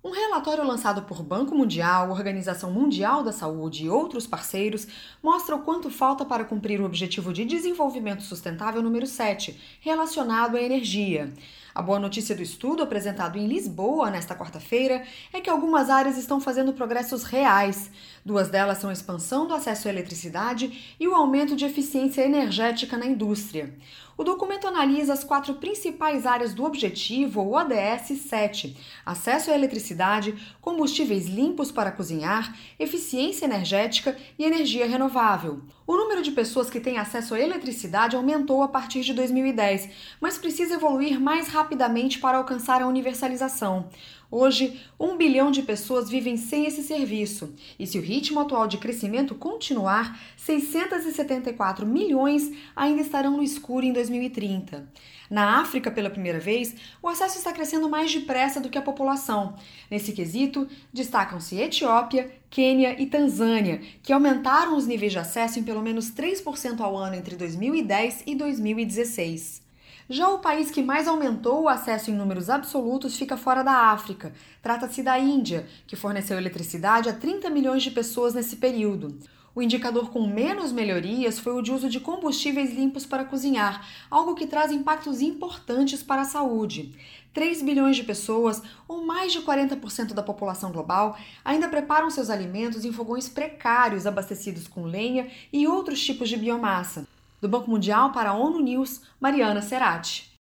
Um relatório lançado por Banco Mundial, Organização Mundial da Saúde e outros parceiros mostra o quanto falta para cumprir o Objetivo de Desenvolvimento Sustentável número 7, relacionado à energia. A boa notícia do estudo, apresentado em Lisboa nesta quarta-feira, é que algumas áreas estão fazendo progressos reais. Duas delas são a expansão do acesso à eletricidade e o aumento de eficiência energética na indústria. O documento analisa as 4 principais áreas do objetivo, ou ODS 7: acesso à eletricidade, combustíveis limpos para cozinhar, eficiência energética e energia renovável. O número de pessoas que têm acesso à eletricidade aumentou a partir de 2010, mas precisa evoluir mais rapidamente para alcançar a universalização. Hoje, 1 bilhão de pessoas vivem sem esse serviço, e se o ritmo atual de crescimento continuar, 674 milhões ainda estarão no escuro em 2030. Na África, pela primeira vez, o acesso está crescendo mais depressa do que a população. Nesse quesito, destacam-se Etiópia, Quênia e Tanzânia, que aumentaram os níveis de acesso em pelo menos 3% ao ano entre 2010 e 2016. Já o país que mais aumentou o acesso em números absolutos fica fora da África. Trata-se da Índia, que forneceu eletricidade a 30 milhões de pessoas nesse período. O indicador com menos melhorias foi o de uso de combustíveis limpos para cozinhar, algo que traz impactos importantes para a saúde. 3 bilhões de pessoas, ou mais de 40% da população global, ainda preparam seus alimentos em fogões precários abastecidos com lenha e outros tipos de biomassa. Do Banco Mundial para a ONU News, Mariana Serati.